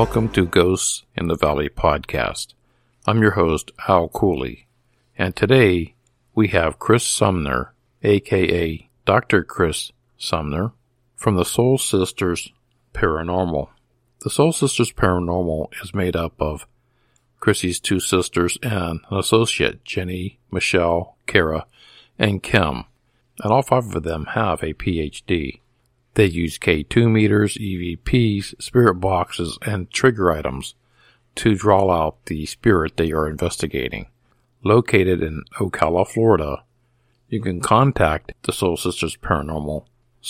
Welcome to Ghosts in the Valley podcast. I'm your host, Al Cooley, and today we have Chris Sumner, aka Dr. Chris Sumner, from the Soul Sisters Paranormal. The Soul Sisters Paranormal is made up of Chrissy's two sisters and an associate, Jenny, Michelle, Kara, and Kim, and all five of them have a PhD. They use K2 meters, EVPs, spirit boxes, and trigger items to draw out the spirit they are investigating. Located in Ocala, Florida, you can contact the Soul Sisters Paranormal,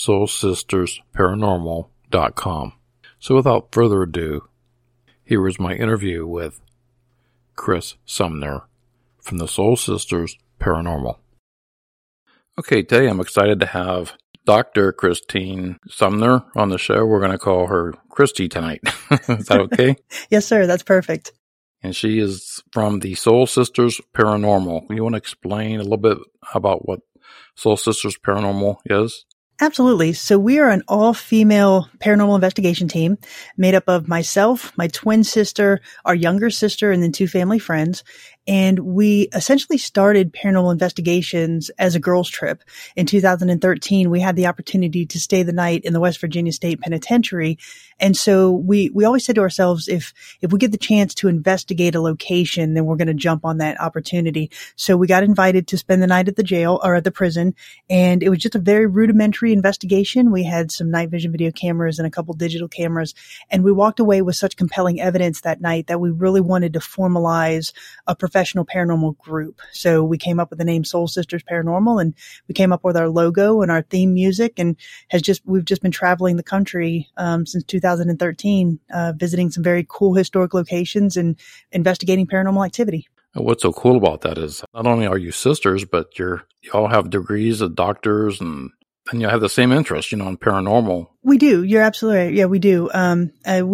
soulsistersparanormal.com. So without further ado, here is my interview with Chris Sumner from the Soul Sisters Paranormal. Okay, today I'm excited to have Dr. Christine Sumner on the show. We're going to call her Christy tonight. Is that okay? Yes, sir. That's perfect. And she is from the Soul Sisters Paranormal. You want to explain a little bit about what Soul Sisters Paranormal is? Absolutely. So we are an all-female paranormal investigation team made up of myself, my twin sister, our younger sister, and then two family friends. And we essentially started paranormal investigations as a girls' trip. In 2013, we had the opportunity to stay the night in the West Virginia State Penitentiary. And so we always said to ourselves, if we get the chance to investigate a location, then we're going to jump on that opportunity. So we got invited to spend the night at the jail or at the prison. And it was just a very rudimentary investigation. We had some night vision video cameras and a couple digital cameras. And we walked away with such compelling evidence that night that we really wanted to formalize a professional paranormal group. So we came up with the name Soul Sisters Paranormal, and we came up with our logo and our theme music, and we've just been traveling the country since 2013, visiting some very cool historic locations and investigating paranormal activity. What's so cool about that is not only are you sisters, but you all have degrees as doctors and you have the same interest, in paranormal. We do. You're absolutely right. Yeah, we do. I've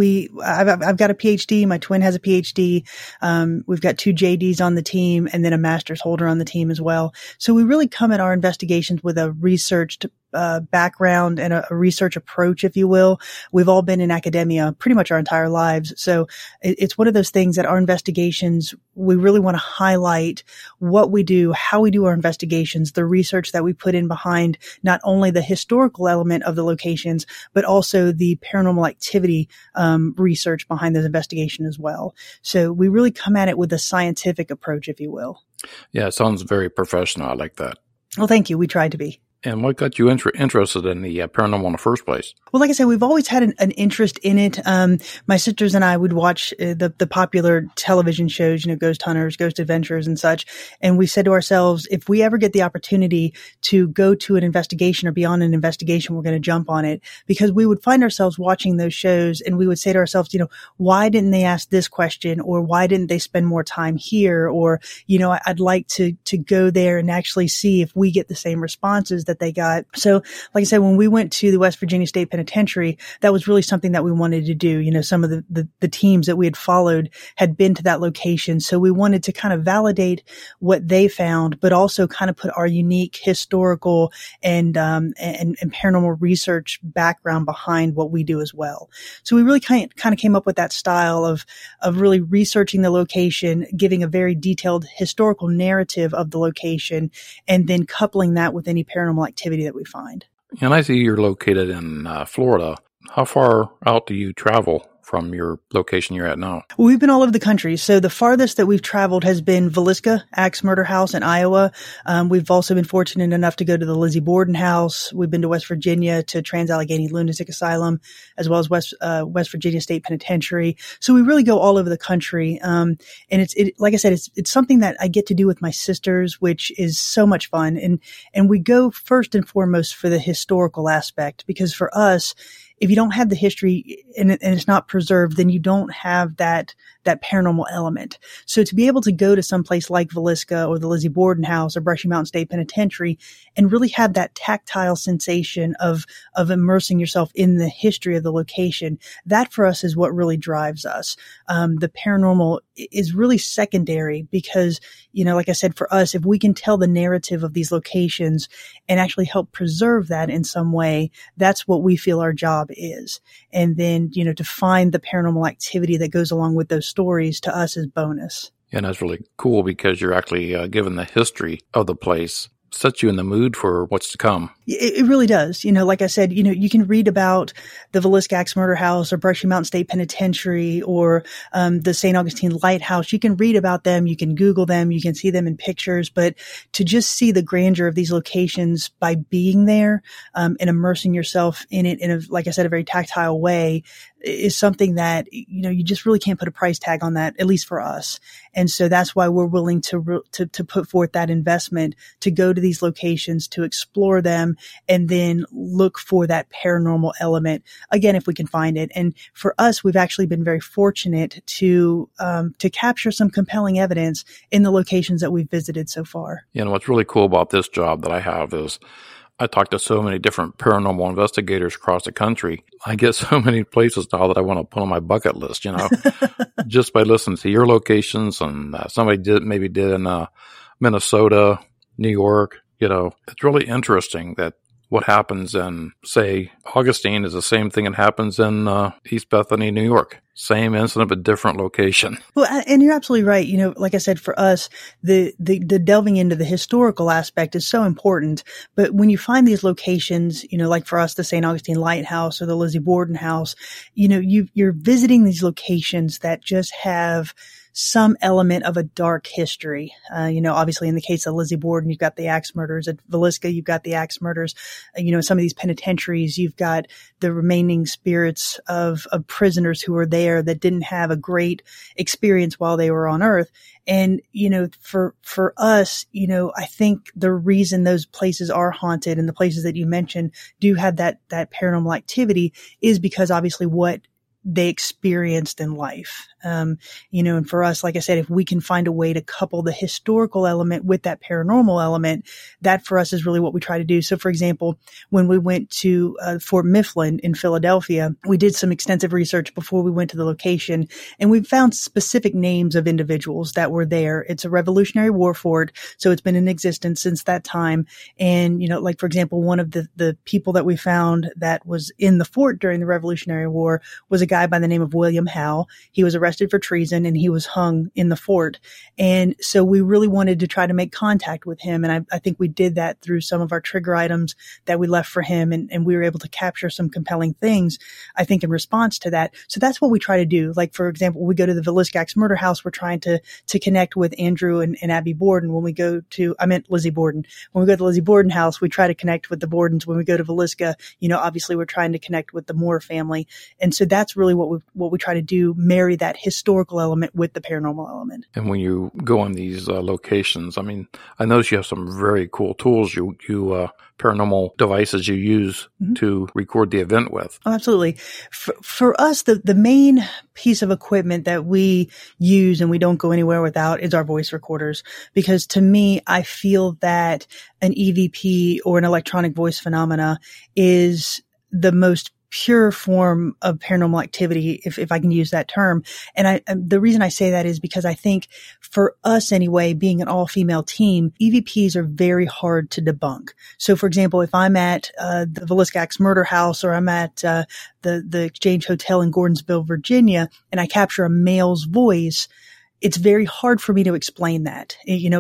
got a PhD. My twin has a PhD. We've got two JDs on the team and then a master's holder on the team as well. So we really come at our investigations with a researched background and a research approach, if you will. We've all been in academia pretty much our entire lives. So it's one of those things that our investigations, we really want to highlight what we do, how we do our investigations, the research that we put in behind not only the historical element of the locations, but also the paranormal activity research behind this investigation as well. So we really come at it with a scientific approach, if you will. Yeah, it sounds very professional. I like that. Well, thank you. We tried to be. And what got you interested in the paranormal in the first place? Well, like I said, we've always had an interest in it. My sisters and I would watch the popular television shows, Ghost Hunters, Ghost Adventures and such. And we said to ourselves, if we ever get the opportunity to go to an investigation or beyond an investigation, we're going to jump on it, because we would find ourselves watching those shows and we would say to ourselves, why didn't they ask this question? Or why didn't they spend more time here? Or, I'd like to go there and actually see if we get the same responses that they got. So, like I said, when we went to the West Virginia State Penitentiary, that was really something that we wanted to do. Some of the teams that we had followed had been to that location. So we wanted to kind of validate what they found, but also kind of put our unique historical and paranormal research background behind what we do as well. So we really kind of came up with that style of really researching the location, giving a very detailed historical narrative of the location, and then coupling that with any paranormal activity that we find. And I see you're located in Florida. How far out do you travel from your location you're at now? Well, we've been all over the country. So the farthest that we've traveled has been Villisca Axe Murder House in Iowa. We've also been fortunate enough to go to the Lizzie Borden House. We've been to West Virginia to Trans-Allegheny Lunatic Asylum, as well as West Virginia State Penitentiary. So we really go all over the country. And like I said, it's something that I get to do with my sisters, which is so much fun. And we go first and foremost for the historical aspect, because for us, if you don't have the history and it's not preserved, then you don't have that paranormal element. So to be able to go to some place like Villisca or the Lizzie Borden House or Brushy Mountain State Penitentiary and really have that tactile sensation of immersing yourself in the history of the location, that for us is what really drives us. The paranormal is really secondary because, like I said, for us, if we can tell the narrative of these locations and actually help preserve that in some way, that's what we feel our job is. And then, to find the paranormal activity that goes along with those stories to us is bonus. And that's really cool because you're actually given the history of the place, sets you in the mood for what's to come. It really does. Like I said, you can read about the Villisca Axe Murder House or Brushy Mountain State Penitentiary or the St. Augustine Lighthouse. You can read about them. You can Google them. You can see them in pictures. But to just see the grandeur of these locations by being there and immersing yourself in it in like I said, a very tactile way is something that, you just really can't put a price tag on that, at least for us. And so that's why we're willing to put forth that investment to go to these locations, to explore them, and then look for that paranormal element again, if we can find it. And for us, we've actually been very fortunate to capture some compelling evidence in the locations that we've visited so far. What's really cool about this job that I have is I talk to so many different paranormal investigators across the country. I get so many places now that I want to put on my bucket list, just by listening to your locations. And somebody did in Minnesota, New York. It's really interesting that what happens in, say, Augustine is the same thing that happens in East Bethany, New York. Same incident, but different location. Well, and you're absolutely right. Like I said, for us, the delving into the historical aspect is so important. But when you find these locations, like for us, the St. Augustine Lighthouse or the Lizzie Borden House, you're visiting these locations that just have some element of a dark history. Obviously in the case of Lizzie Borden, you've got the axe murders. At Villisca, you've got the axe murders. Some of these penitentiaries, you've got the remaining spirits of prisoners who were there that didn't have a great experience while they were on Earth. And, for us, I think the reason those places are haunted and the places that you mentioned do have that paranormal activity is because obviously what they experienced in life. And for us, like I said, if we can find a way to couple the historical element with that paranormal element, that for us is really what we try to do. So for example, when we went to Fort Mifflin in Philadelphia, we did some extensive research before we went to the location, and we found specific names of individuals that were there. It's a Revolutionary War fort, so it's been in existence since that time. And, like for example, one of the people that we found that was in the fort during the Revolutionary War was a guy by the name of William Howe. He was arrested for treason and he was hung in the fort. And so we really wanted to try to make contact with him. And I think we did that through some of our trigger items that we left for him. And we were able to capture some compelling things, I think, in response to that. So that's what we try to do. Like, for example, we go to the Villisca Axe Murder House. We're trying to connect with Andrew and Abby Borden. When we go to, I meant Lizzie Borden. When we go to the Lizzie Borden house, we try to connect with the Bordens. When we go to Villisca, obviously we're trying to connect with the Moore family. And so that's really what we try to do, marry that historical element with the paranormal element. And when you go on these locations, I notice you have some very cool tools, you paranormal devices you use to record the event with. Oh, absolutely. For us, the main piece of equipment that we use and we don't go anywhere without is our voice recorders. Because to me, I feel that an EVP or an electronic voice phenomena is the most pure form of paranormal activity, if I can use that term. And the reason I say that is because I think for us anyway, being an all-female team, EVPs are very hard to debunk. So for example, if I'm at the Villisca Axe Murder House or I'm at the Exchange Hotel in Gordonsville, Virginia, and I capture a male's voice, it's very hard for me to explain that.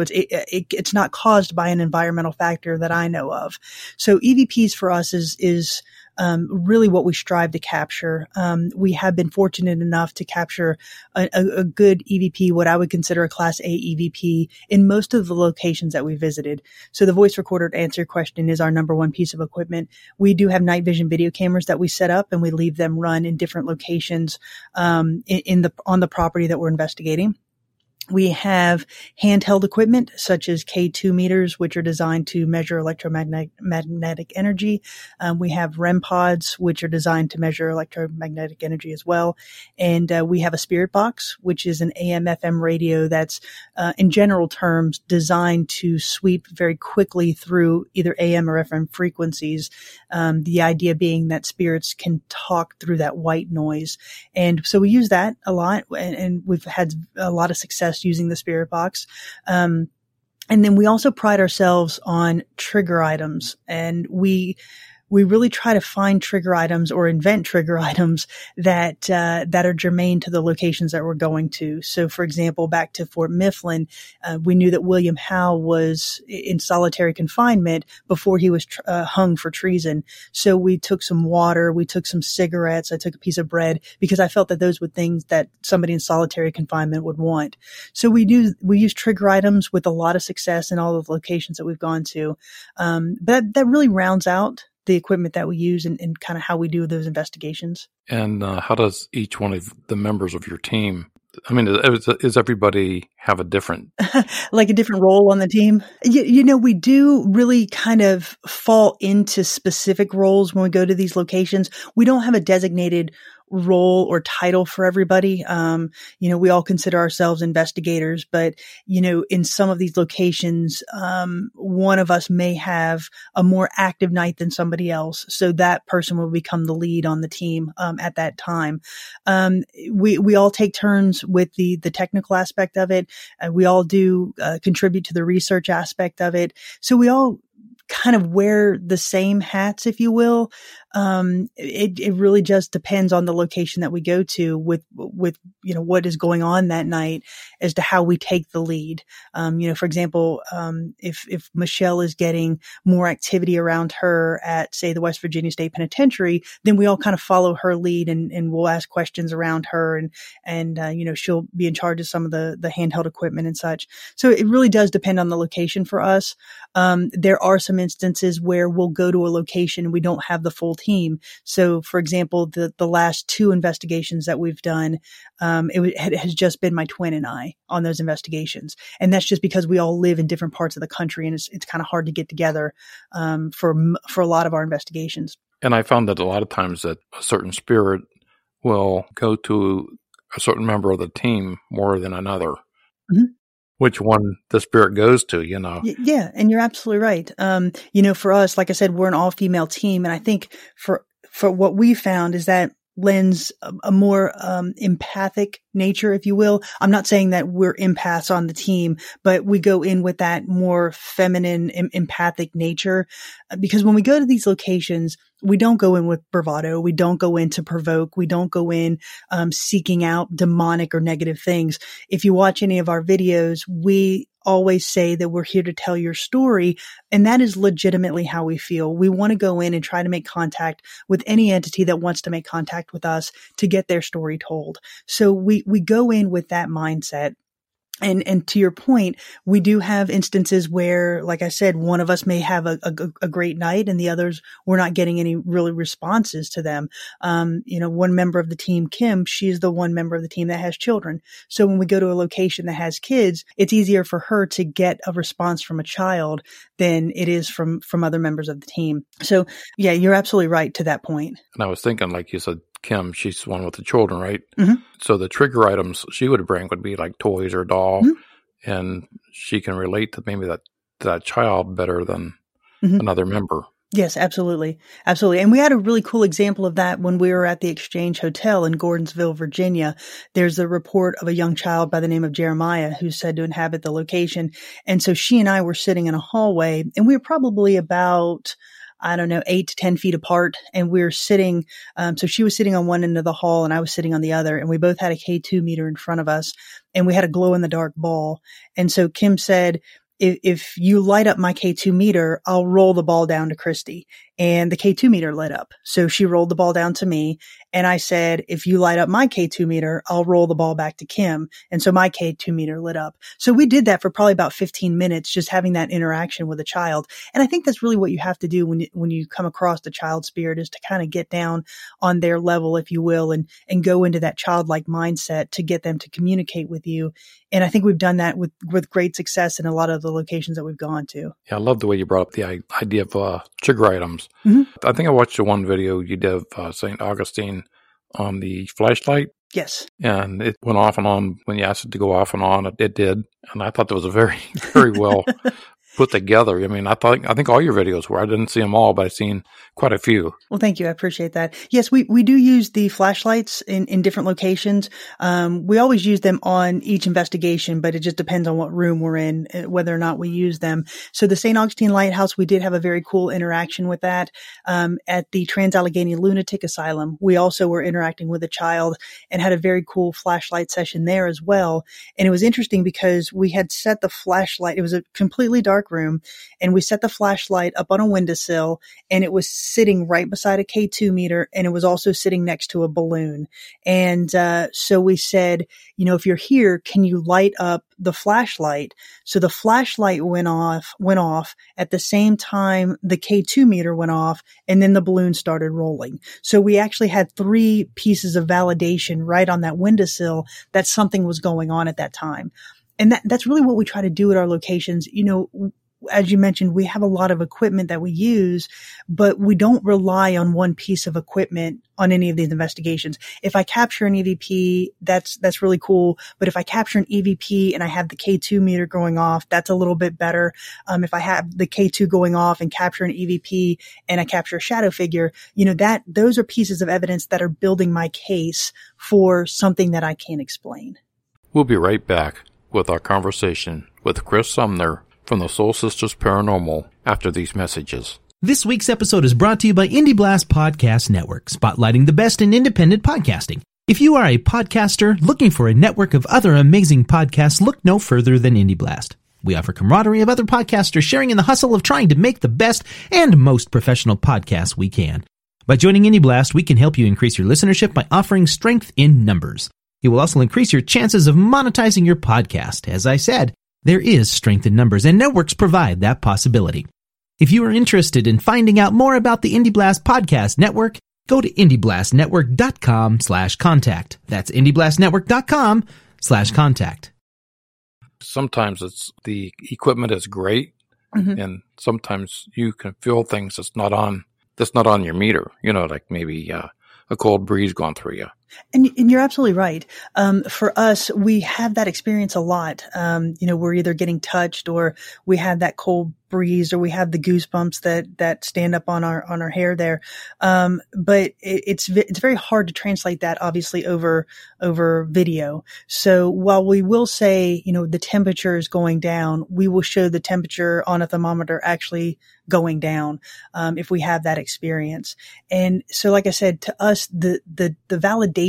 It's not caused by an environmental factor that I know of. So EVPs for us is really what we strive to capture. We have been fortunate enough to capture a good EVP, what I would consider a Class A EVP, in most of the locations that we visited. So the voice recorder, to answer your question, is our number one piece of equipment. We do have night vision video cameras that we set up and we leave them run in different locations on the property that we're investigating. We have handheld equipment such as K2 meters, which are designed to measure electromagnetic energy. We have REM pods, which are designed to measure electromagnetic energy as well. And we have a spirit box, which is an AM/FM radio that's, in general terms, designed to sweep very quickly through either AM or FM frequencies. The idea being that spirits can talk through that white noise. And so we use that a lot, and we've had a lot of success using the spirit box. And then we also pride ourselves on trigger items, and we we really try to find trigger items or invent trigger items that are germane to the locations that we're going to. So, for example, back to Fort Mifflin, we knew that William Howe was in solitary confinement before he was hung for treason. So we took some water, we took some cigarettes, I took a piece of bread because I felt that those were things that somebody in solitary confinement would want. So we use trigger items with a lot of success in all of the locations that we've gone to. But that really rounds out the equipment that we use and kind of how we do those investigations. And how does each one of the members of your team, I mean, is everybody have a different... like a different role on the team? We do really kind of fall into specific roles when we go to these locations. We don't have a designated role or title for everybody. We all consider ourselves investigators, but, in some of these locations, one of us may have a more active night than somebody else. So that person will become the lead on the team, at that time. We all take turns with the technical aspect of it. We all do contribute to the research aspect of it. So we all kind of wear the same hats, if you will. It really just depends on the location that we go to with what is going on that night as to how we take the lead. For example, if Michelle is getting more activity around her at, say, the West Virginia State Penitentiary, then we all kind of follow her lead and we'll ask questions around her and she'll be in charge of some of the handheld equipment and such. So it really does depend on the location for us. There are some instances where we'll go to a location and we don't have the full team. So, for example, the last 2 investigations that we've done, it has just been my twin and I on those investigations, and that's just because we all live in different parts of the country, and it's kind of hard to get together for a lot of our investigations. And I found that a lot of times that a certain spirit will go to a certain member of the team more than another. Mm-hmm. Which one the spirit goes to, Yeah, and you're absolutely right. For us, like I said, we're an all-female team, and I think for what we found is that lends a more empathic nature, if you will. I'm not saying that we're empaths on the team, but we go in with that more feminine, empathic nature. Because when we go to these locations, we don't go in with bravado. We don't go in to provoke. We don't go in seeking out demonic or negative things. If you watch any of our videos, we always say that we're here to tell your story. And that is legitimately how we feel. We want to go in and try to make contact with any entity that wants to make contact with us to get their story told. So we go in with that mindset. And to your point, we do have instances where, like I said, one of us may have a great night and the others, we're not getting any really responses to them. One member of the team, Kim, she's the one member of the team that has children. So when we go to a location that has kids, it's easier for her to get a response from a child than it is from other members of the team. So yeah, you're absolutely right to that point. And I was thinking, like you said, Kim, she's the one with the children, right? Mm-hmm. So the trigger items she would bring would be like toys or doll, mm-hmm. and she can relate to maybe that child better than mm-hmm. another member. Yes, absolutely. Absolutely. And we had a really cool example of that when we were at the Exchange Hotel in Gordonsville, Virginia. There's a report of a young child by the name of Jeremiah who's said to inhabit the location. And so she and I were sitting in a hallway, and we were probably about 8 to 10 feet apart. And we were sitting, so she was sitting on one end of the hall and I was sitting on the other. And we both had a K2 meter in front of us and we had a glow in the dark ball. And so Kim said, if you light up my K2 meter, I'll roll the ball down to Christy. And the K2 meter lit up. So she rolled the ball down to me. And I said, if you light up my K2 meter, I'll roll the ball back to Kim. And so my K2 meter lit up. So we did that for probably about 15 minutes, just having that interaction with a child. And I think that's really what you have to do when you come across the child spirit, is to kind of get down on their level, if you will, and go into that childlike mindset to get them to communicate with you. And I think we've done that with great success in a lot of the locations that we've gone to. Yeah, I love the way you brought up the idea of trigger items. Mm-hmm. I think I watched the one video you did of St. Augustine on the flashlight. Yes. And it went off and on. When you asked it to go off and on, it did. And I thought that was a very, very well put together. I mean, I think all your videos were. I didn't see them all, but I've seen quite a few. Well, thank you. I appreciate that. Yes, we do use the flashlights in different locations. We always use them on each investigation, but it just depends on what room we're in, whether or not we use them. So the St. Augustine Lighthouse, we did have a very cool interaction with that. At the Trans-Allegheny Lunatic Asylum, we also were interacting with a child and had a very cool flashlight session there as well. And it was interesting because we had set the flashlight. It was a completely dark room, and we set the flashlight up on a windowsill, and it was sitting right beside a K2 meter, and it was also sitting next to a balloon. And so we said, if you're here, can you light up the flashlight? So the flashlight went off at the same time the K2 meter went off, and then the balloon started rolling. So we actually had 3 pieces of validation right on that windowsill that something was going on at that time. And that's really what we try to do at our locations. As you mentioned, we have a lot of equipment that we use, but we don't rely on one piece of equipment on any of these investigations. If I capture an EVP, that's really cool. But if I capture an EVP and I have the K2 meter going off, that's a little bit better. If I have the K2 going off and capture an EVP and I capture a shadow figure, those are pieces of evidence that are building my case for something that I can't explain. We'll be right back with our conversation with Chris Sumner from the Soul Sisters Paranormal after these messages. This week's episode is brought to you by Indie Blast Podcast Network, spotlighting the best in independent podcasting. If you are a podcaster looking for a network of other amazing podcasts, look no further than Indie Blast. We offer camaraderie of other podcasters sharing in the hustle of trying to make the best and most professional podcasts we can. By joining Indie Blast, we can help you increase your listenership by offering strength in numbers. It will also increase your chances of monetizing your podcast. As I said, there is strength in numbers, and networks provide that possibility. If you are interested in finding out more about the Indie Blast Podcast Network, go to indieblastnetwork.com/contact. That's indieblastnetwork.com/contact. Sometimes it's the equipment is great, and sometimes you can feel things that's not on your meter. Like maybe a cold breeze going through you. And you're absolutely right. For us, we have that experience a lot. We're either getting touched, or we have that cold breeze, or we have the goosebumps that stand up on our hair there. But it's very hard to translate that obviously over video. So while we will say, the temperature is going down, we will show the temperature on a thermometer actually going down, if we have that experience. And so, like I said, to us, the validation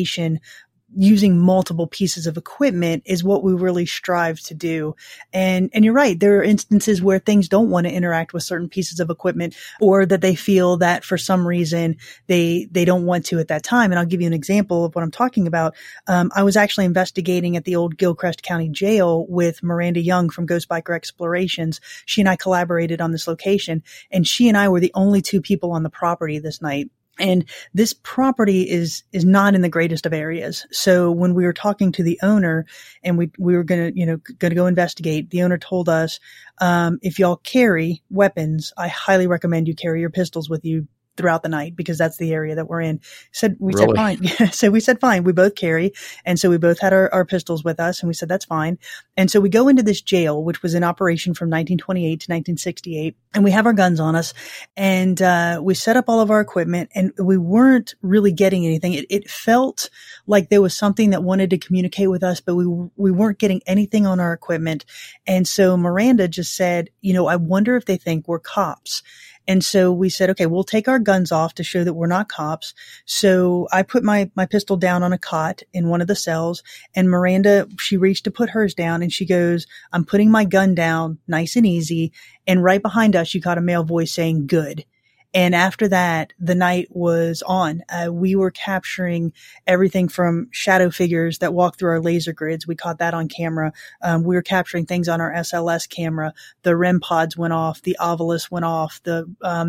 using multiple pieces of equipment is what we really strive to do. And you're right. There are instances where things don't want to interact with certain pieces of equipment, or that they feel that for some reason they don't want to at that time. And I'll give you an example of what I'm talking about. I was actually investigating at the old Gilchrist County Jail with Miranda Young from Ghost Biker Explorations. She and I collaborated on this location, and she and I were the only 2 people on the property this night. And this property is not in the greatest of areas. So when we were talking to the owner and we were going to go investigate, the owner told us, if y'all carry weapons, I highly recommend you carry your pistols with you throughout the night, because that's the area that we're in. Said fine. So we said fine. We both carry. And so we both had our pistols with us, and we said, that's fine. And so we go into this jail, which was in operation from 1928 to 1968. And we have our guns on us, and we set up all of our equipment, and we weren't really getting anything. It felt like there was something that wanted to communicate with us, but we weren't getting anything on our equipment. And so Miranda just said, I wonder if they think we're cops. And so we said, okay, we'll take our guns off to show that we're not cops. So I put my pistol down on a cot in one of the cells, and Miranda, she reached to put hers down, and she goes, I'm putting my gun down nice and easy. And right behind us, you got a male voice saying, good. And after that, the night was on. We were capturing everything from shadow figures that walk through our laser grids. We caught that on camera. We were capturing things on our SLS camera. The REM pods went off. The Ovilus went off. The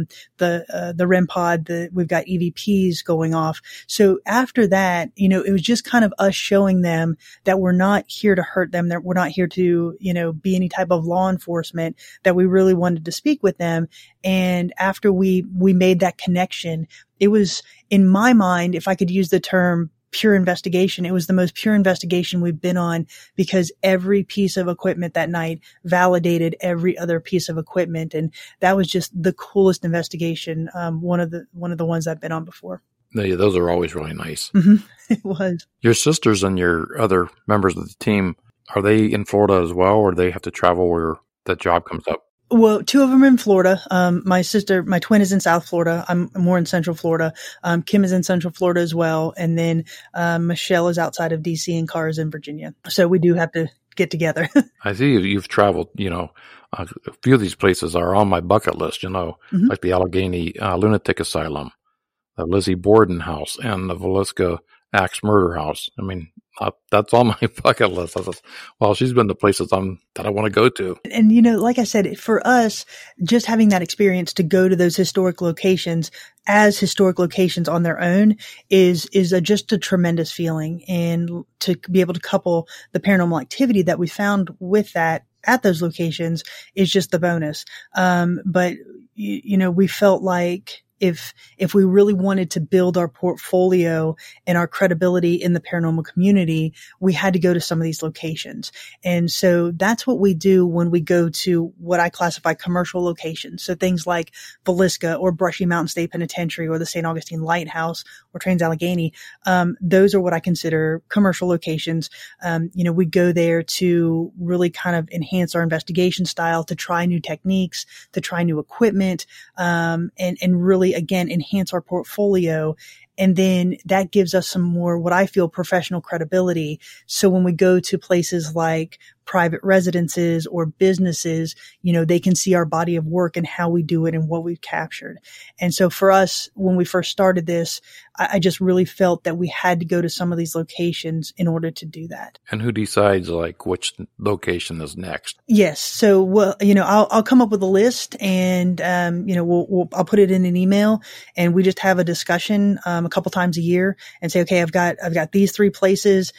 REM pod, we've got EVPs going off. So after that, it was just kind of us showing them that we're not here to hurt them, that we're not here to, be any type of law enforcement, that we really wanted to speak with them. And after we made that connection, it was, in my mind, if I could use the term pure investigation. It was the most pure investigation we've been on because every piece of equipment that night validated every other piece of equipment. And that was just the coolest investigation. One of the ones I've been on before. Yeah, those are always really nice. Mm-hmm. It was. Your sisters and your other members of the team, are they in Florida as well, or do they have to travel where that job comes up? Well, two of them are in Florida. My twin is in South Florida. I'm more in Central Florida. Kim is in Central Florida as well. And then, Michelle is outside of DC and Cara is in Virginia. So we do have to get together. I see you've traveled, a few of these places are on my bucket list, Mm-hmm. like the Allegheny Lunatic Asylum, the Lizzie Borden House, and the Villisca Axe Murder House. I mean, that's on my bucket list. Well, she's been to places that I want to go to. And, like I said, for us, just having that experience to go to those historic locations as historic locations on their own is just a tremendous feeling. And to be able to couple the paranormal activity that we found with that at those locations is just the bonus. But, we felt like if we really wanted to build our portfolio and our credibility in the paranormal community, we had to go to some of these locations. And so that's what we do when we go to what I classify commercial locations. So things like Villisca or Brushy Mountain State Penitentiary or the St. Augustine Lighthouse or Trans-Allegheny. Those are what I consider commercial locations. We go there to really kind of enhance our investigation style, to try new techniques, to try new equipment, and really, again, enhance our portfolio. And then that gives us some more, what I feel, professional credibility. So when we go to places like private residences or businesses, they can see our body of work and how we do it and what we've captured. And so for us, when we first started this, I just really felt that we had to go to some of these locations in order to do that. And who decides which location is next? Yes. So, I'll come up with a list and, I'll put it in an email and we just have a discussion, a couple times a year and say, okay, I've got these 3 places.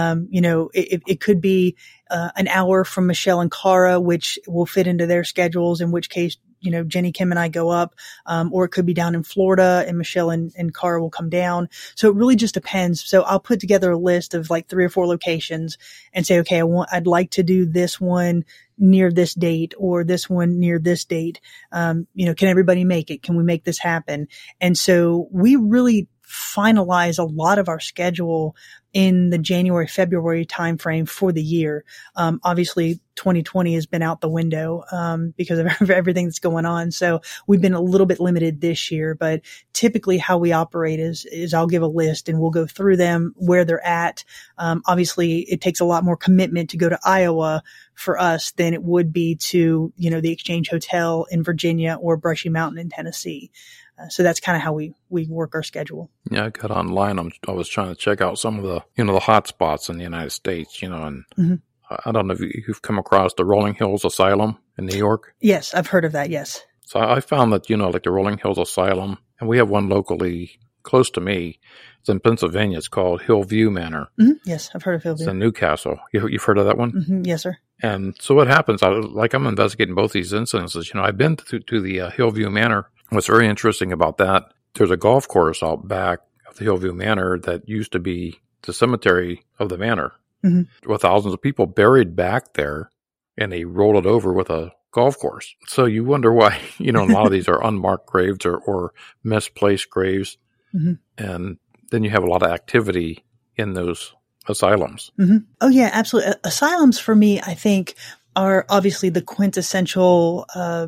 It could be, an hour from Michelle and Cara, which will fit into their schedules, in which case, Jenny, Kim, and I go up, or it could be down in Florida and Michelle and Cara will come down. So it really just depends. So I'll put together a list of 3 or 4 locations and say, okay, I'd like to do this one near this date or this one near this date. Can everybody make it? Can we make this happen? And so we really finalize a lot of our schedule in the January, February timeframe for the year. Obviously 2020 has been out the window, because of everything that's going on. So we've been a little bit limited this year, but typically how we operate is I'll give a list and we'll go through them where they're at. Obviously it takes a lot more commitment to go to Iowa for us than it would be to, the Exchange Hotel in Virginia or Brushy Mountain in Tennessee. So that's kind of how we work our schedule. Yeah, I got online. I was trying to check out some of the, the hot spots in the United States, and Mm-hmm. I don't know if you've come across the Rolling Hills Asylum in New York. Yes, I've heard of that. Yes. So I found that, like the Rolling Hills Asylum, and we have one locally close to me. It's in Pennsylvania. It's called Hillview Manor. Mm-hmm. Yes, I've heard of Hillview. It's in Newcastle. You've heard of that one? Mm-hmm. Yes, sir. And so what happens, I'm investigating both these incidences. I've been to the Hillview Manor. What's very interesting about that, there's a golf course out back of the Hillview Manor that used to be the cemetery of the manor, mm-hmm. with thousands of people buried back there, and they rolled it over with a golf course. So you wonder why, a lot of these are unmarked graves or misplaced graves. Mm-hmm. And then you have a lot of activity in those asylums. Mm-hmm. Oh, yeah, absolutely. Asylums for me, I think, are obviously the quintessential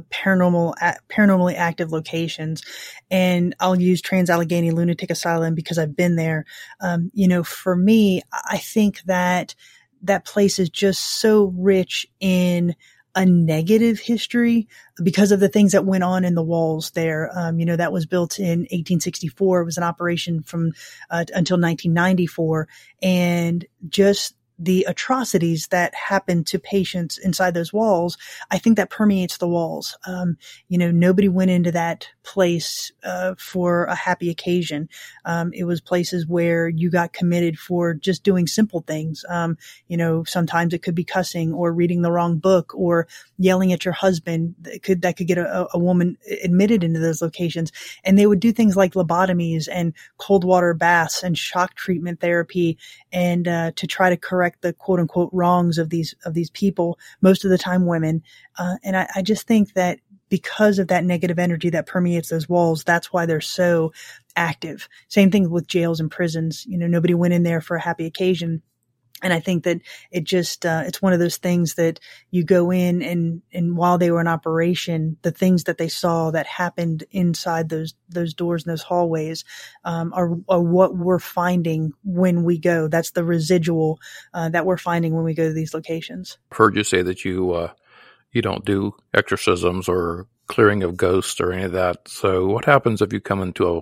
paranormally active locations. And I'll use Trans-Allegheny Lunatic Asylum because I've been there. For me, I think that place is just so rich in a negative history because of the things that went on in the walls there. That was built in 1864. It was an operation from until 1994. And just the atrocities that happen to patients inside those walls, I think that permeates the walls. Nobody went into that place for a happy occasion. It was places where you got committed for just doing simple things. Sometimes it could be cussing or reading the wrong book or yelling at your husband. That could get a woman admitted into those locations. And they would do things like lobotomies and cold water baths and shock treatment therapy, and to try to correct the quote unquote wrongs of these people, most of the time women. And I just think that because of that negative energy that permeates those walls, that's why they're so active. Same thing with jails and prisons. Nobody went in there for a happy occasion. And I think that it just, it's one of those things that you go in and while they were in operation, the things that they saw that happened inside those doors and those hallways, are what we're finding when we go. That's the residual, that we're finding when we go to these locations. I've heard you say that you don't do exorcisms or clearing of ghosts or any of that. So what happens if you come into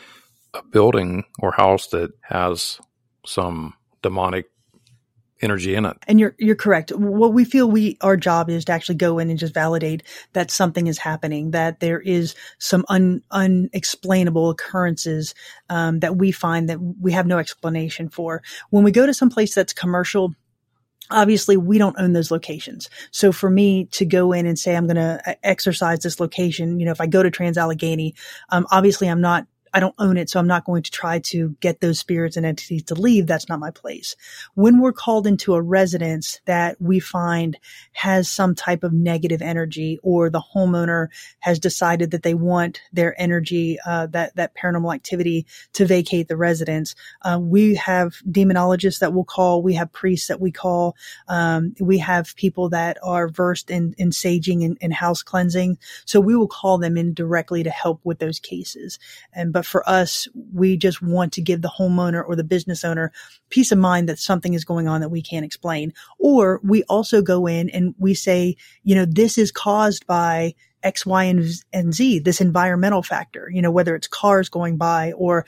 a building or house that has some demonic energy in it? And you're correct. What we feel our job is to actually go in and just validate that something is happening, that there is some unexplainable occurrences, that we find that we have no explanation for. When we go to some place that's commercial, obviously we don't own those locations. So for me to go in and say, I'm going to exercise this location, if I go to Trans-Allegheny, obviously I don't own it, so I'm not going to try to get those spirits and entities to leave. That's not my place. When we're called into a residence that we find has some type of negative energy, or the homeowner has decided that they want their energy, that paranormal activity to vacate the residence, we have demonologists that we'll call. We have priests that we call. We have people that are versed in saging and house cleansing. So we will call them in directly to help with those cases. But for us, we just want to give the homeowner or the business owner peace of mind that something is going on that we can't explain. Or we also go in and we say, this is caused by X, Y, and Z, this environmental factor, whether it's cars going by or,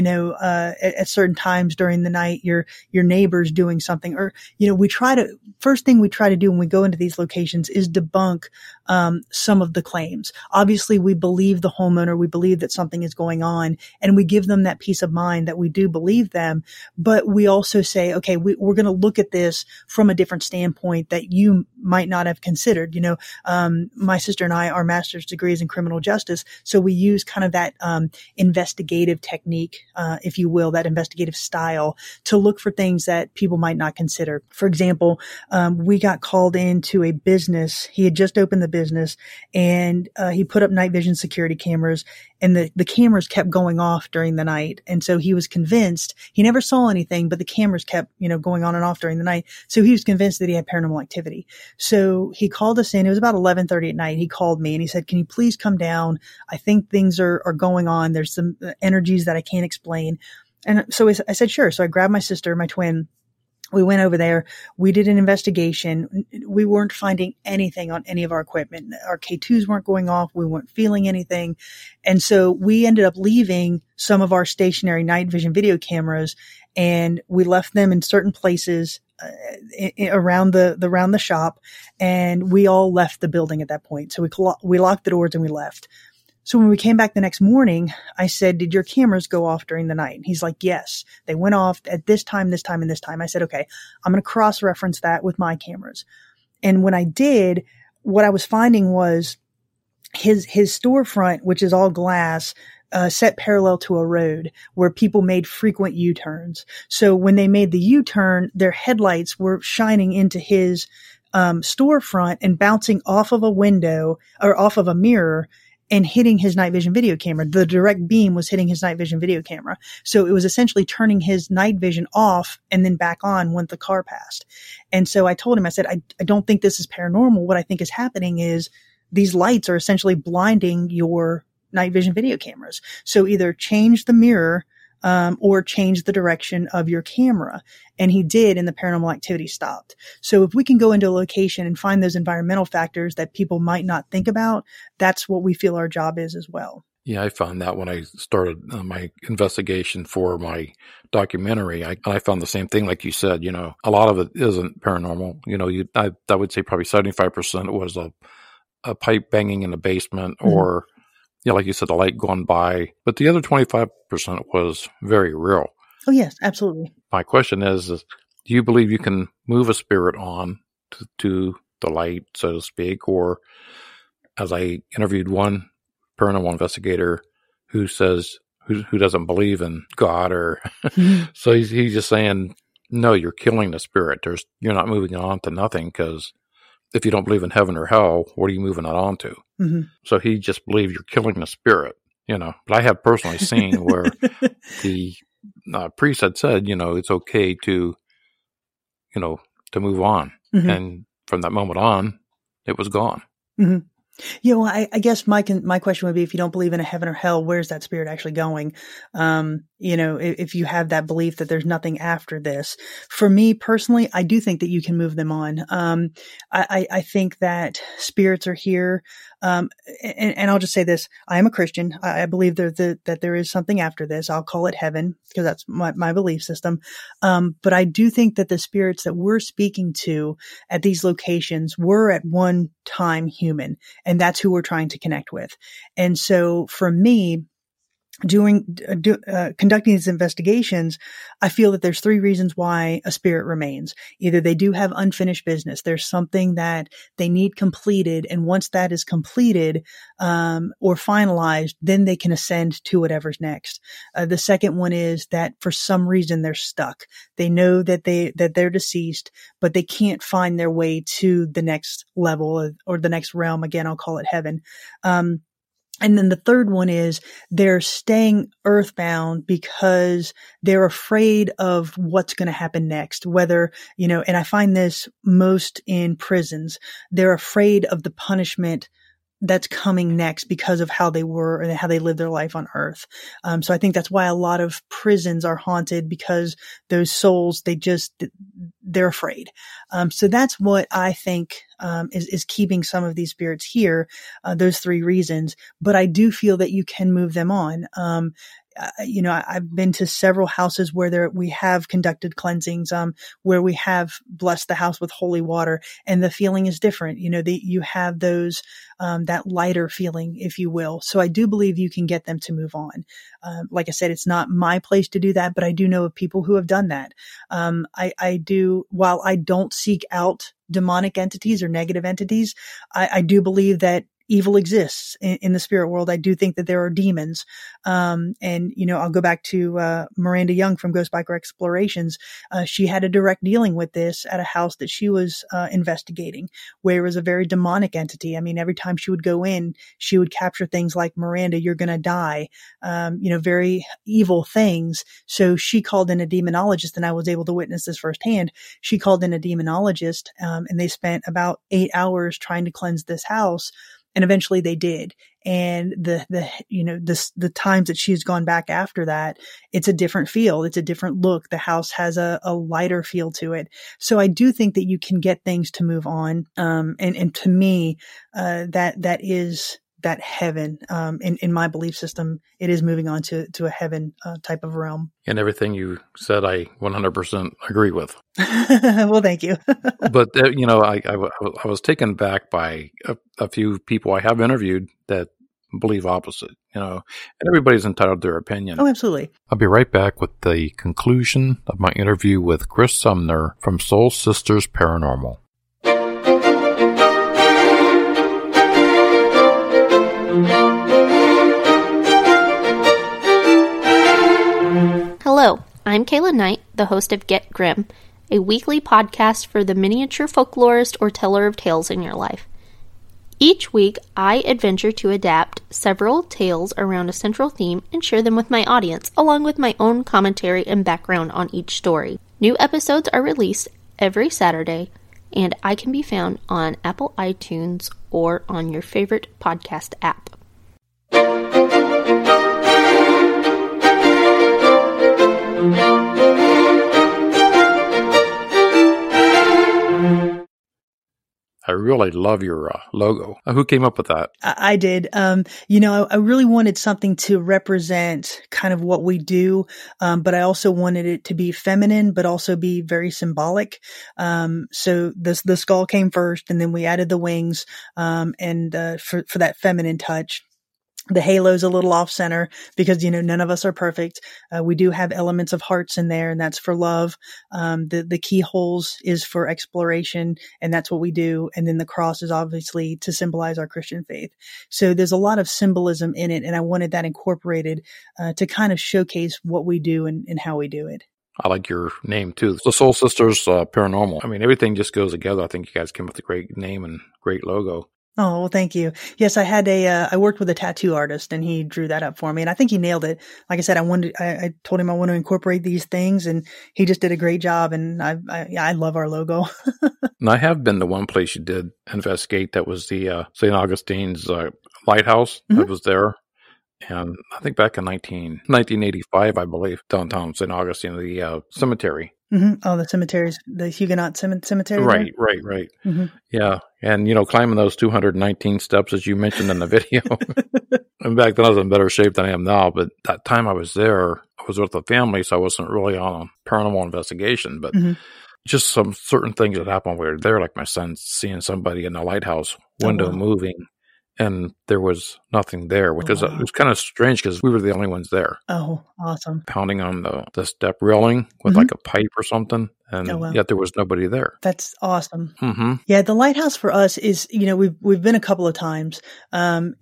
at certain times during the night, your neighbor's doing something, or, first thing we try to do when we go into these locations is debunk, some of the claims. Obviously, we believe the homeowner, we believe that something is going on, and we give them that peace of mind that we do believe them. But we also say, okay, we're going to look at this from a different standpoint that you might not have considered. My sister and I are master's degrees in criminal justice. So we use kind of that investigative technique, if you will, that investigative style to look for things that people might not consider. For example, we got called into a business. He had just opened the business, and he put up night vision security cameras, and the cameras kept going off during the night. And so he was convinced, he never saw anything, but the cameras kept, going on and off during the night. So he was convinced that he had paranormal activity. So he called us in. It was about 11:30 at night. He called me and he said, can you please come down? I think things are going on. There's some energies that I can't explain. And so I said, sure. So I grabbed my sister, my twin. We went over there. We did an investigation. We weren't finding anything on any of our equipment. Our K2s weren't going off. We weren't feeling anything. And so we ended up leaving some of our stationary night vision video cameras, and we left them in certain places around the shop, and we all left the building at that point. So we locked the doors and we left. So when we came back the next morning, I said, did your cameras go off during the night? And he's like, yes, they went off at this time, this time, and this time. I said, okay, I'm going to cross-reference that with my cameras. And when I did, what I was finding was his storefront, which is all glass, set parallel to a road where people made frequent U-turns. So when they made the U-turn, their headlights were shining into his storefront and bouncing off of a window or off of a mirror and hitting his night vision video camera. The direct beam was hitting his night vision video camera. So it was essentially turning his night vision off and then back on when the car passed. And so I told him, I said, I don't think this is paranormal. What I think is happening is these lights are essentially blinding your night vision video cameras. So either change the mirror, or change the direction of your camera. And he did, and the paranormal activity stopped. So if we can go into a location and find those environmental factors that people might not think about, that's what we feel our job is as well. Yeah, I found that when I started my investigation for my documentary, I found the same thing, like you said. A lot of it isn't paranormal. I would say probably 75% was a pipe banging in the basement, or like you said, the light going by. But the other 25% was very real. Oh yes, absolutely. My question is do you believe you can move a spirit on to the light, so to speak? Or, as I interviewed one paranormal investigator who says who doesn't believe in God, or so he's just saying, no, you're killing the spirit. You're not moving it on to nothing, because if you don't believe in heaven or hell, what are you moving it on to? Mm-hmm. So he just believes you're killing the spirit. But I have personally seen where the priest had said, it's okay to move on, and from that moment on, it was gone. Mm-hmm. Yeah, well, I guess my question would be, if you don't believe in a heaven or hell, where's that spirit actually going? If you have that belief that there's nothing after this. For me personally, I do think that you can move them on. I think that spirits are here. And I'll just say this: I am a Christian. I believe that there is something after this. I'll call it heaven, because that's my belief system. But I do think that the spirits that we're speaking to at these locations were at one time human, and that's who we're trying to connect with. And so for me, conducting these investigations, I feel that there's 3 reasons why a spirit remains. Either they do have unfinished business. There's something that they need completed. And once that is completed, or finalized, then they can ascend to whatever's next. The second one is that for some reason they're stuck. They know that they're deceased, but they can't find their way to the next level or the next realm. Again, I'll call it heaven. And then the third one is they're staying earthbound because they're afraid of what's going to happen next, whether, and I find this most in prisons. They're afraid of the punishment that's coming next because of how they were and how they lived their life on earth. So I think that's why a lot of prisons are haunted, because those souls, they're afraid. So that's what I think, is keeping some of these spirits here, those 3 reasons. But I do feel that you can move them on. I've been to several houses where we have conducted cleansings, where we have blessed the house with holy water, and the feeling is different. You have those, that lighter feeling, if you will. So I do believe you can get them to move on. Like I said, it's not my place to do that, but I do know of people who have done that. I do, while I don't seek out demonic entities or negative entities, I do believe that evil exists in the spirit world. I do think that there are demons. I'll go back to Miranda Young from Ghost Biker Explorations. She had a direct dealing with this at a house that she was investigating, where it was a very demonic entity. I mean, every time she would go in, she would capture things like, Miranda, you're going to die, very evil things. So she called in a demonologist, and I was able to witness this firsthand. She called in a demonologist, and they spent about 8 hours trying to cleanse this house. And eventually they did. And the times that she's gone back after that, it's a different feel. It's a different look. The house has a lighter feel to it. So I do think that you can get things to move on. And to me, that is that heaven. In my belief system, it is moving on to a heaven type of realm. And everything you said, I 100% agree with. Well, thank you. But, I was taken back by a few people I have interviewed that believe opposite, and everybody's entitled to their opinion. Oh, absolutely. I'll be right back with the conclusion of my interview with Chris Sumner from Soul Sisters Paranormal. Hello, I'm Kayla Knight, the host of Get Grim, a weekly podcast for the miniature folklorist or teller of tales in your life. Each week, I adventure to adapt several tales around a central theme and share them with my audience, along with my own commentary and background on each story. New episodes are released every Saturday, and I can be found on Apple iTunes or on your favorite podcast app. I really love your logo. Who came up with that? I did. I really wanted something to represent kind of what we do, but I also wanted it to be feminine, but also be very symbolic. So the skull came first, and then we added the wings, and for that feminine touch. The halo's a little off center because, none of us are perfect. We do have elements of hearts in there, and that's for love. The keyholes is for exploration, and that's what we do. And then the cross is obviously to symbolize our Christian faith. So there's a lot of symbolism in it, and I wanted that incorporated to kind of showcase what we do and how we do it. I like your name too. The Soul Sisters Paranormal. I mean, everything just goes together. I think you guys came up with a great name and great logo. Oh, well, thank you. Yes, I worked with a tattoo artist, and he drew that up for me, and I think he nailed it. Like I said, I told him I want to incorporate these things, and he just did a great job, and I love our logo. And I have been to one place you did investigate. That was the St. Augustine's lighthouse. Mm-hmm. I was there. And I think back in 1985, I believe, downtown St. Augustine, the cemetery. Mm-hmm. Oh, the cemeteries, the Huguenot cemetery. Right. Mm-hmm. Yeah. And, climbing those 219 steps, as you mentioned in the video. And back then I was in better shape than I am now. But that time I was there, I was with the family, so I wasn't really on a paranormal investigation. But just some certain things that happened when we were there, like my son seeing somebody in the lighthouse window moving. And there was nothing there, which it was kind of strange because we were the only ones there. Oh, awesome. Pounding on the step railing with like a pipe or something. And yet there was nobody there. That's awesome. Mm-hmm. Yeah, the lighthouse for us is, we've been a couple of times, and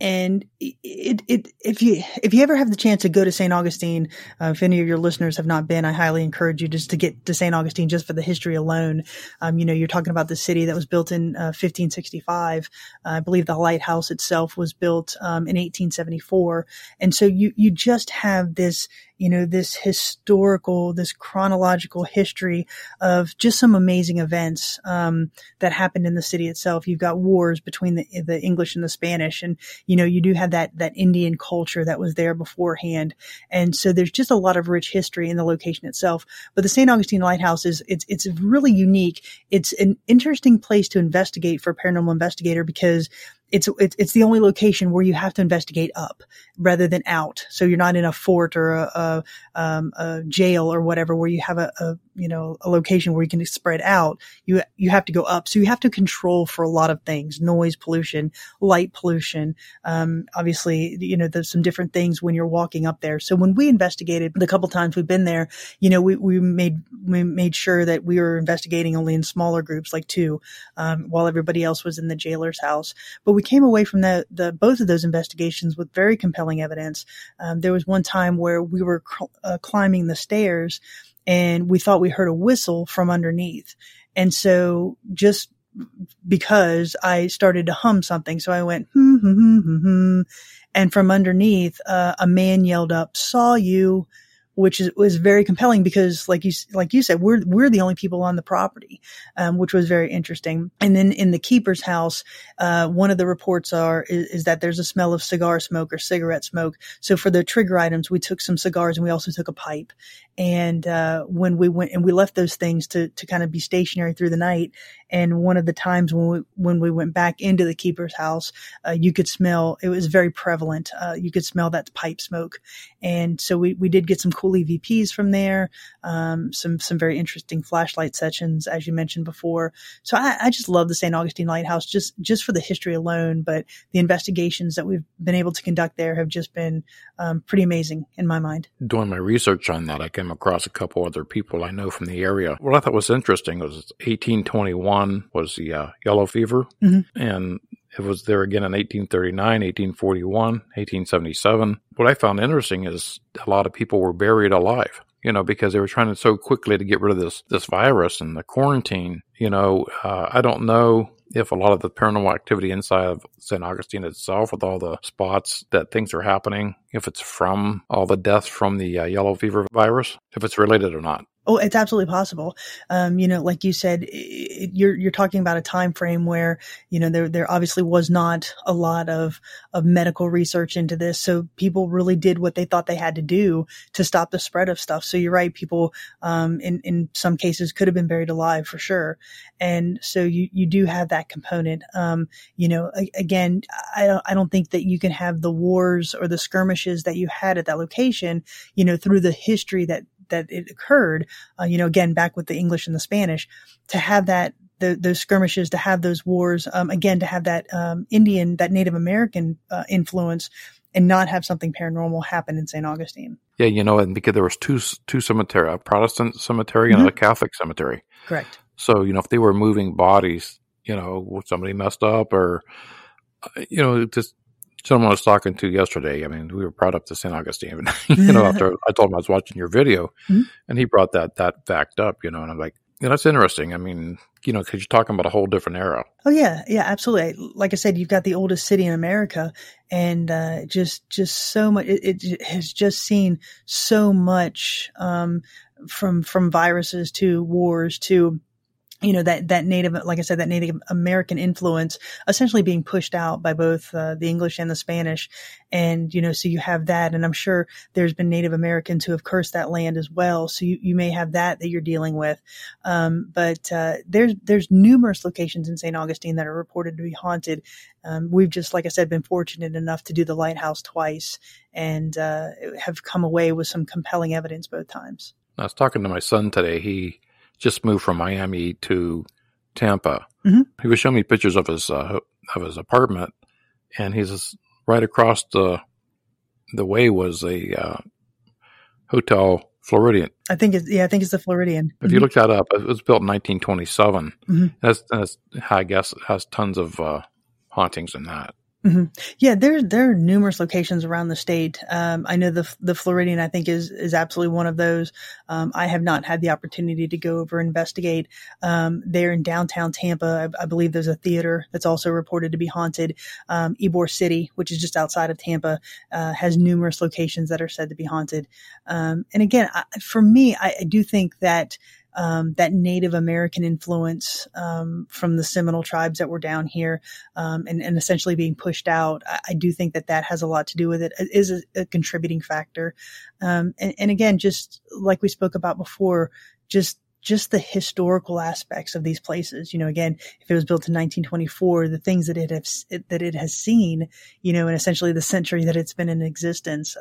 if you ever have the chance to go to St. Augustine, if any of your listeners have not been, I highly encourage you just to get to St. Augustine just for the history alone. You're talking about the city that was built in 1565. I believe the lighthouse itself was built in 1874, and so you just have this. This historical, this chronological history of just some amazing events that happened in the city itself. You've got wars between the English and the Spanish, and you do have that Indian culture that was there beforehand, and so there's just a lot of rich history in the location itself. But the St. Augustine Lighthouse it's really unique. It's an interesting place to investigate for a paranormal investigator because it's the only location where you have to investigate up rather than out. So you're not in a fort or a jail or whatever where you have a location where you can spread out. You have to go up. So you have to control for a lot of things: noise pollution, light pollution. Obviously, there's some different things when you're walking up there. So when we investigated the couple times we've been there, we made sure that we were investigating only in smaller groups, like 2, while everybody else was in the jailer's house. But we came away from both of those investigations with very compelling evidence. There was one time where we were climbing the stairs, and we thought we heard a whistle from underneath. And so just because I started to hum something, so I went, and from underneath, a man yelled up, "Saw you," which was very compelling because, like you said, we're the only people on the property, which was very interesting. And then in the keeper's house, one of the reports is that there's a smell of cigar smoke or cigarette smoke. So for the trigger items, we took some cigars and we also took a pipe. And when we went and we left those things to kind of be stationary through the night. And one of the times when we went back into the keeper's house, you could smell, it was very prevalent. You could smell that pipe smoke. And so we did get some cool EVPs from there, some very interesting flashlight sessions, as you mentioned before. So I just love the St. Augustine Lighthouse just for the history alone, but the investigations that we've been able to conduct there have just been pretty amazing in my mind. Doing my research on that, I came across a couple other people I know from the area. What I thought was interesting was 1821 was the yellow fever, and it was there again in 1839, 1841, 1877. What I found interesting is a lot of people were buried alive, because they were trying so quickly to get rid of this virus and the quarantine. I don't know if a lot of the paranormal activity inside of St. Augustine itself, with all the spots that things are happening, if it's from all the deaths from the yellow fever virus, if it's related or not. Oh, it's absolutely possible. Like you said, you're talking about a time frame where, there obviously was not a lot of medical research into this. So people really did what they thought they had to do to stop the spread of stuff. So you're right. People, in some cases could have been buried alive for sure. And so you do have that component. Again, I don't think that you can have the wars or the skirmishes that you had at that location, through the history that it occurred, again, back with the English and the Spanish, to have those skirmishes, to have those wars, again, to have that Indian, that Native American influence, and not have something paranormal happen in St. Augustine. Yeah, and because there was two cemetery, a Protestant cemetery and a Catholic cemetery. Correct. So, if they were moving bodies, somebody messed up or, just someone I was talking to yesterday. I mean, we were brought up to St. Augustine, after I told him I was watching your video, and he brought that fact up, and I'm like, that's interesting. I mean, because you're talking about a whole different era. Oh yeah, absolutely. Like I said, you've got the oldest city in America, and just so much. It has just seen so much from viruses to wars to, that Native, like I said, that Native American influence essentially being pushed out by both the English and the Spanish. And, so you have that. And I'm sure there's been Native Americans who have cursed that land as well. So you may have that you're dealing with. But there's numerous locations in St. Augustine that are reported to be haunted. We've just, like I said, been fortunate enough to do the lighthouse twice and have come away with some compelling evidence both times. I was talking to my son today. He just moved from Miami to Tampa. He was showing me pictures of his apartment, and he's right across the way was a Hotel Floridian. I think it's the Floridian. If you look that up, it was built in 1927. That's I guess it has tons of hauntings in that. Yeah, there are numerous locations around the state. I know the Floridian, I think, is absolutely one of those. I have not had the opportunity to go over and investigate. There in downtown Tampa, I believe there's a theater that's also reported to be haunted. Ybor City, which is just outside of Tampa, has numerous locations that are said to be haunted. And again, for me, I do think that that Native American influence from the Seminole tribes that were down here and essentially being pushed out, I do think that has a lot to do with it. It is a contributing factor. And again, just like we spoke about before, just the historical aspects of these places. Again, if it was built in 1924, the things that it has seen, and essentially the century that it's been in existence,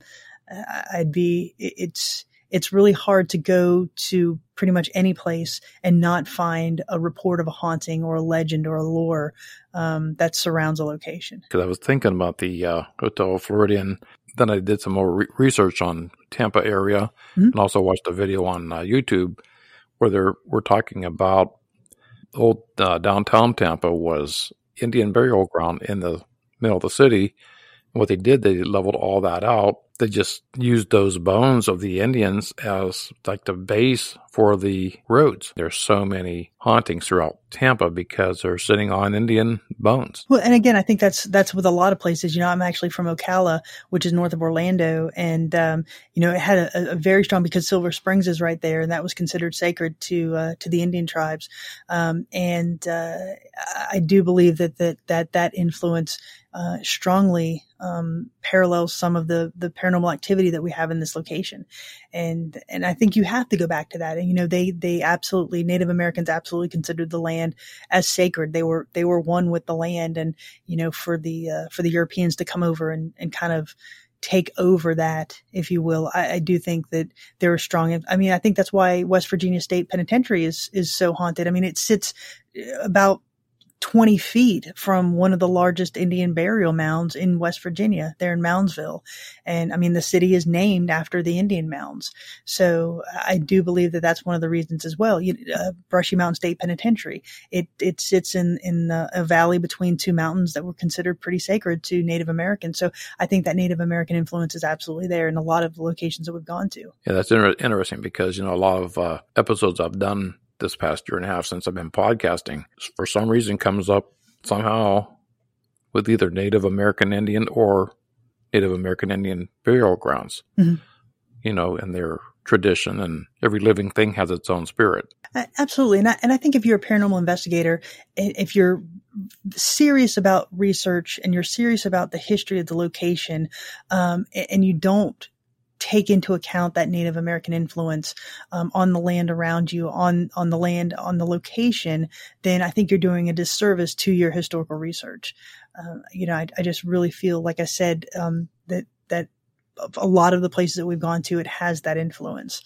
it's really hard to go to pretty much any place and not find a report of a haunting or a legend or a lore that surrounds a location. Because I was thinking about the Hotel Floridian. Then I did some more research on Tampa area and also watched a video on YouTube where we're talking about old downtown Tampa was Indian burial ground in the middle of the city. And what they did, they leveled all that out. They just used those bones of the Indians as like the base for the roads. There's so many hauntings throughout Tampa because they're sitting on Indian bones. Well, and again, I think that's with a lot of places. I'm actually from Ocala, which is north of Orlando, and it had a very strong, because Silver Springs is right there, and that was considered sacred to the Indian tribes. And I do believe that influence strongly parallels some of the paranormal activity that we have in this location. And I think you have to go back to that. And, they absolutely, Native Americans absolutely considered the land as sacred. They were one with the land. And, for the Europeans to come over and kind of take over that, if you will, I do think that there are strong. I mean, I think that's why West Virginia State Penitentiary is so haunted. I mean, it sits about 20 feet from one of the largest Indian burial mounds in West Virginia, there in Moundsville. And I mean, the city is named after the Indian mounds. So I do believe that that's one of the reasons as well. Brushy Mountain State Penitentiary, it sits in a valley between two mountains that were considered pretty sacred to Native Americans. So I think that Native American influence is absolutely there in a lot of the locations that we've gone to. Yeah, that's interesting because, a lot of episodes I've done this past year and a half since I've been podcasting, for some reason comes up somehow with either Native American Indian or Native American Indian burial grounds. And they're tradition, and every living thing has its own spirit. Absolutely. And I think if you're a paranormal investigator, if you're serious about research and you're serious about the history of the location, and you don't take into account that Native American influence on the land around you, on the land, on the location, then I think you're doing a disservice to your historical research. I just really feel, like I said, that a lot of the places that we've gone to, it has that influence.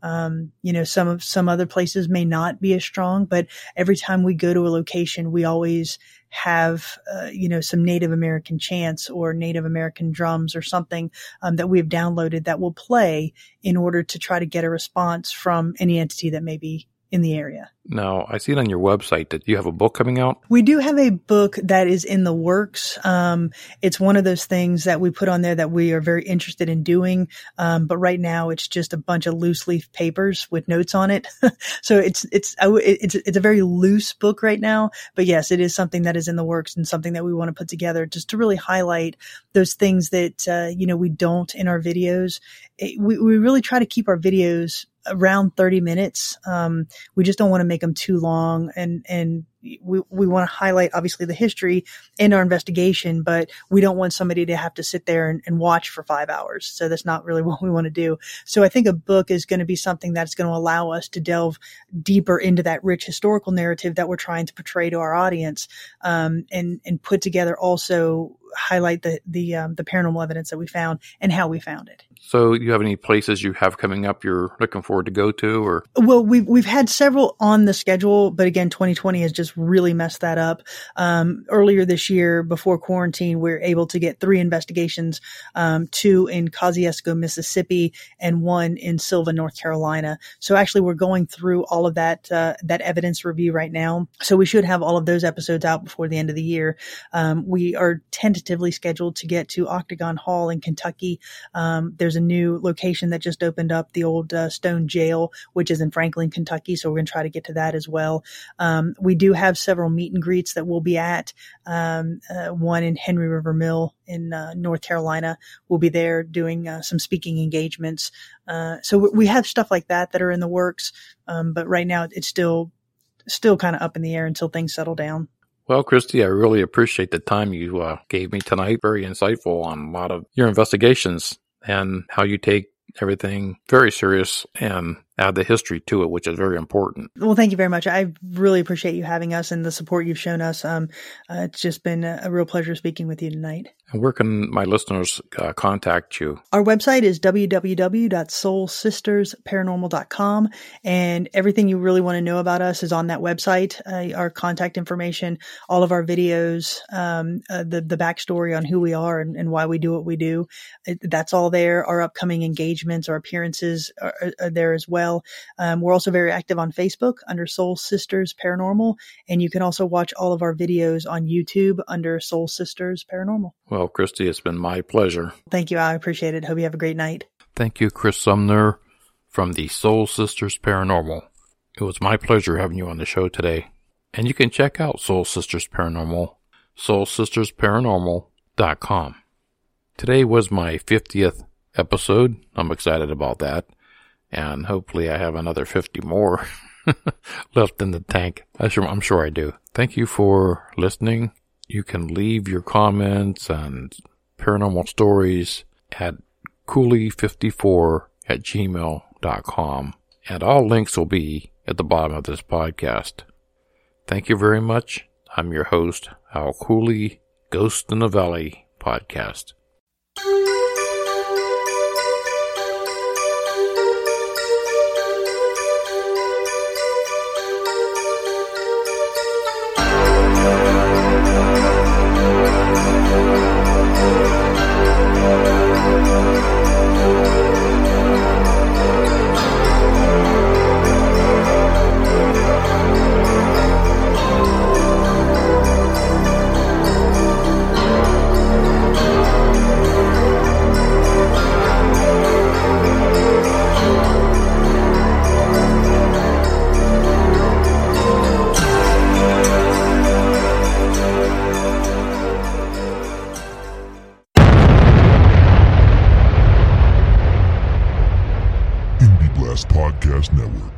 Some other places may not be as strong, but every time we go to a location, we always have, some Native American chants or Native American drums or something, that we have downloaded that will play in order to try to get a response from any entity that may be in the area. Now, I see it on your website that you have a book coming out. We do have a book that is in the works. It's one of those things that we put on there that we are very interested in doing. But right now it's just a bunch of loose leaf papers with notes on it. So it's a very loose book right now, but yes, it is something that is in the works and something that we want to put together just to really highlight those things that, we don't in our videos. We really try to keep our videos around 30 minutes. We just don't want to make them too long, and we want to highlight obviously the history in our investigation, but we don't want somebody to have to sit there and watch for 5 hours. So that's not really what we want to do. So I think a book is going to be something that's going to allow us to delve deeper into that rich historical narrative that we're trying to portray to our audience, and put together also highlight the paranormal evidence that we found and how we found it. So you have any places you have coming up you're looking forward to go to, or? Well, we've had several on the schedule, but again, 2020 has just really messed that up. Earlier this year, before quarantine, we were able to get 3 investigations, 2 in Kosciuszko, Mississippi, and 1 in Sylva, North Carolina. So actually, we're going through all of that evidence review right now. So we should have all of those episodes out before the end of the year. We are tentatively scheduled to get to Octagon Hall in Kentucky. There's a new location that just opened up, the old Stone Jail, which is in Franklin, Kentucky. So we're going to try to get to that as well. We do have several meet and greets that we'll be at. One in Henry River Mill in North Carolina. We'll be there doing some speaking engagements. So we have stuff like that are in the works. But right now it's still kind of up in the air until things settle down. Well, Christy, I really appreciate the time you gave me tonight. Very insightful on a lot of your investigations and how you take everything very serious and add the history to it, which is very important. Well, thank you very much. I really appreciate you having us and the support you've shown us. It's just been a real pleasure speaking with you tonight. And where can my listeners contact you? Our website is www.soulsistersparanormal.com, and everything you really want to know about us is on that website. Our contact information, all of our videos, the backstory on who we are and why we do what we do. That's all there. Our upcoming engagements or appearances are there as well. We're also very active on Facebook under Soul Sisters Paranormal, and you can also watch all of our videos on YouTube under Soul Sisters Paranormal. Well, Christy, it's been my pleasure. Thank you. I appreciate it. Hope you have a great night. Thank you, Chris Sumner from the Soul Sisters Paranormal. It was my pleasure having you on the show today. And you can check out Soul Sisters Paranormal, soulsistersparanormal.com. Today was my 50th episode. I'm excited about that. And hopefully I have another 50 more left in the tank. I'm sure I do. Thank you for listening. You can leave your comments and paranormal stories at cooley54@gmail.com. And all links will be at the bottom of this podcast. Thank you very much. I'm your host, Al Cooley, Ghost in the Valley podcast. Blast Podcast Network.